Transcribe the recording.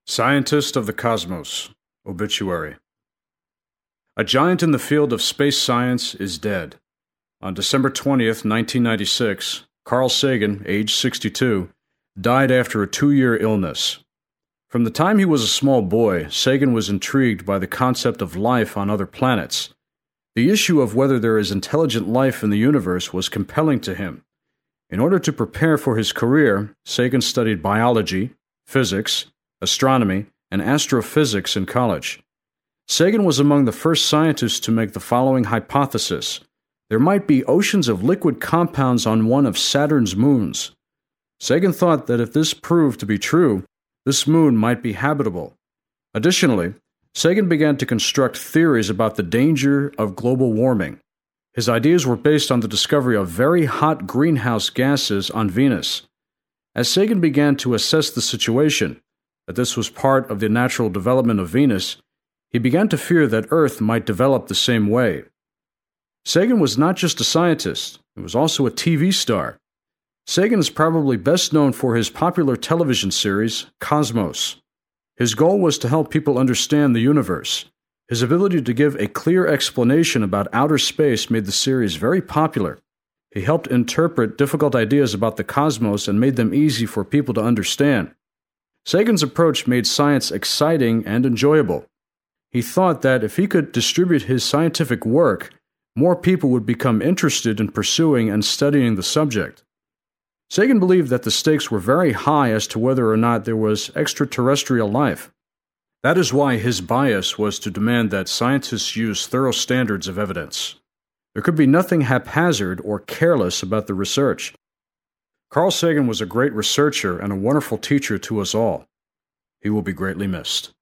Scientist of the Cosmos. Obituary. A giant in the field of space science is dead. On December 20th, 1996, Carl Sagan, age 62, died after a 2-year illness. From the time he was a small boy, Sagan was intrigued by the concept of life on other planets. The issue of whether there is intelligent life in the universe was compelling to him. In order to prepare for his career, Sagan studied biology, physics, astronomy, and astrophysics in college. Sagan was among the first scientists to make the following hypothesis: there might be oceans of liquid compounds on one of Saturn's moons. Sagan thought that if this proved to be true, this moon might be habitable. Additionally, Sagan began to construct theories about the danger of global warming. His ideas were based on the discovery of very hot greenhouse gases on Venus. As Sagan began to assess the situation, that this was part of the natural development of Venus, he began to fear that Earth might develop the same way. Sagan was not just a scientist, he was also a TV star. Sagan is probably best known for his popular television series, Cosmos. His goal was to help people understand the universe. His ability to give a clear explanation about outer space made the series very popular. He helped interpret difficult ideas about the cosmos and made them easy for people to understand. Sagan's approach made science exciting and enjoyable. He thought that if he could distribute his scientific work, more people would become interested in pursuing and studying the subject. Sagan believed that the stakes were very high as to whether or not there was extraterrestrial life. That is why his bias was to demand that scientists use thorough standards of evidence. There could be nothing haphazard or careless about the research. Carl Sagan was a great researcher and a wonderful teacher to us all. He will be greatly missed.